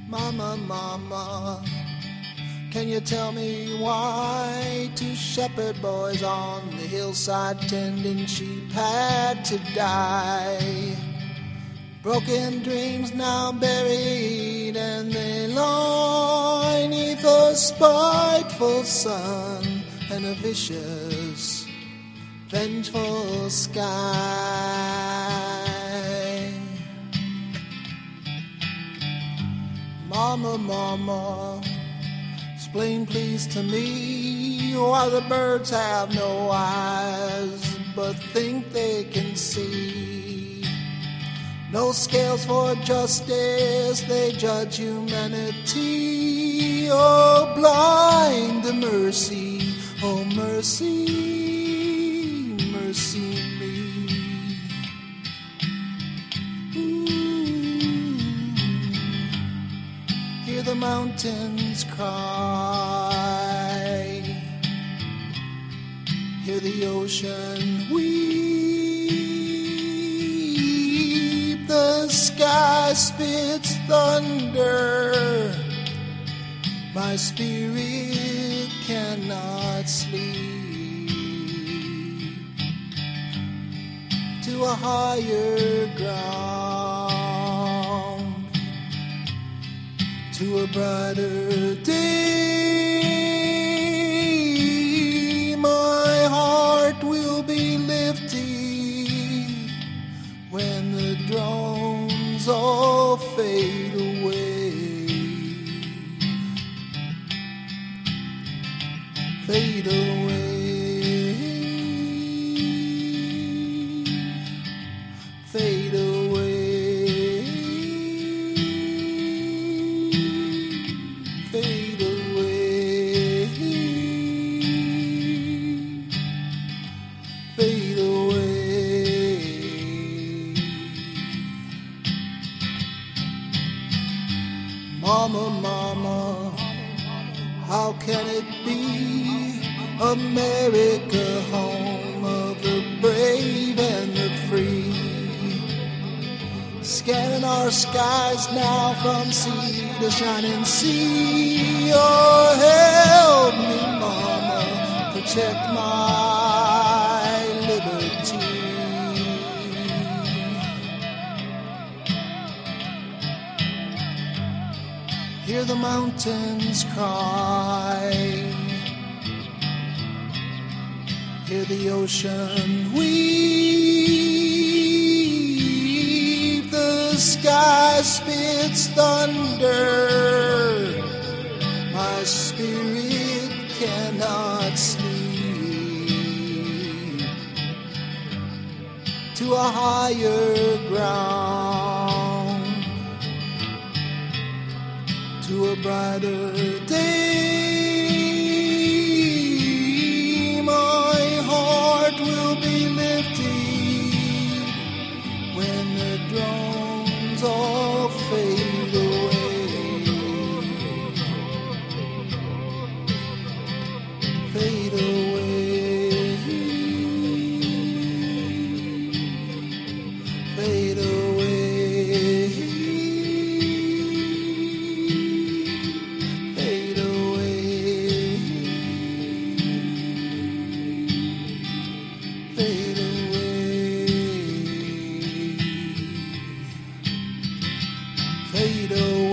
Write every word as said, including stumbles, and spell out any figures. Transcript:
Mama, mama, can you tell me why two shepherd boys on the hillside tending sheep had to die? Broken dreams now buried, and they lie neath a spiteful sun and a vicious, vengeful sky. Mama, mama, explain please to me why the birds have no eyes but think they can see. No scales for justice, they judge humanity. Oh, blind mercy, oh mercy, mercy me. Hear the mountains cry, hear the ocean weep, the sky spits thunder, my spirit cannot sleep. To a higher ground, to a brighter day, my heart will be lifted when the drones all fade away, fade away, fade away. Fade away, fade away. Mama, mama, how can it be America, home of the brave and the free? Scanning our skies now from sea to shining sea. Oh, help me, mama, protect my liberty. Hear the mountains cry, hear the ocean weep, the sky spits thunder, my spirit cannot sleep. To a higher ground, to a brighter day, my heart will be lifted when the drones all fade away, fade away, fade away. Fade away.